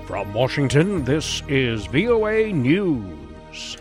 From Washington, this is VOA News.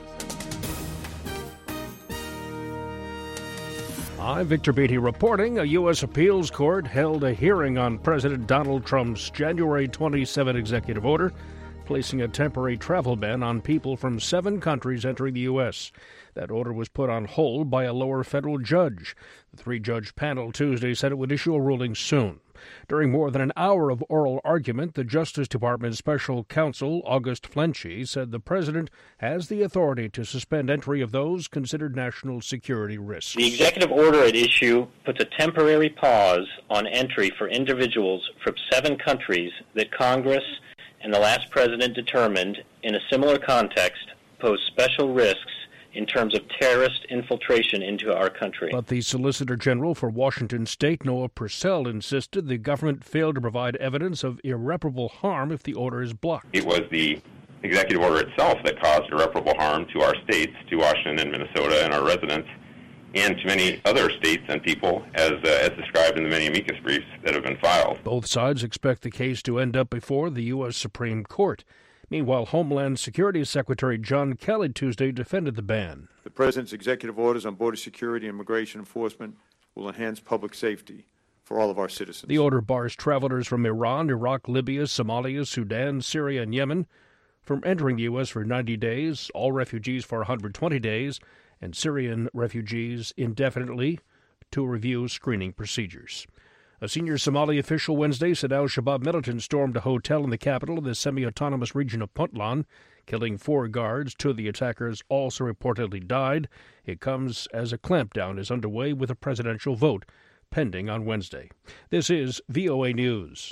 I'm Victor Beatty reporting. A U.S. appeals court held a hearing on President Donald Trump's January 27 executive order, placing a temporary travel ban on people from 7 countries entering the U.S. That order was put on hold by a lower federal judge. The 3-judge panel Tuesday said it would issue a ruling soon. During more than an hour of oral argument, the Justice Department Special Counsel August Flenchie said the president has the authority to suspend entry of those considered national security risks. The executive order at issue puts a temporary pause on entry for individuals from 7 countries that Congress and the last president determined, in a similar context, pose special risks in terms of terrorist infiltration into our country. But the Solicitor General for Washington State, Noah Purcell, insisted the government failed to provide evidence of irreparable harm if the order is blocked. It was the executive order itself that caused irreparable harm to our states, to Washington and Minnesota and our residents, and to many other states and people, as described in the many amicus briefs that have been filed. Both sides expect the case to end up before the U.S. Supreme Court. Meanwhile, Homeland Security Secretary John Kelly Tuesday defended the ban. The President's executive orders on border security and immigration enforcement will enhance public safety for all of our citizens. The order bars travelers from Iran, Iraq, Libya, Somalia, Sudan, Syria, and Yemen from entering the U.S. for 90 days, all refugees for 120 days, and Syrian refugees indefinitely to review screening procedures. A senior Somali official Wednesday said al-Shabaab militants stormed a hotel in the capital of the semi-autonomous region of Puntland, killing 4 guards. 2 of the attackers also reportedly died. It comes as a clampdown is underway with a presidential vote pending on Wednesday. This is VOA News.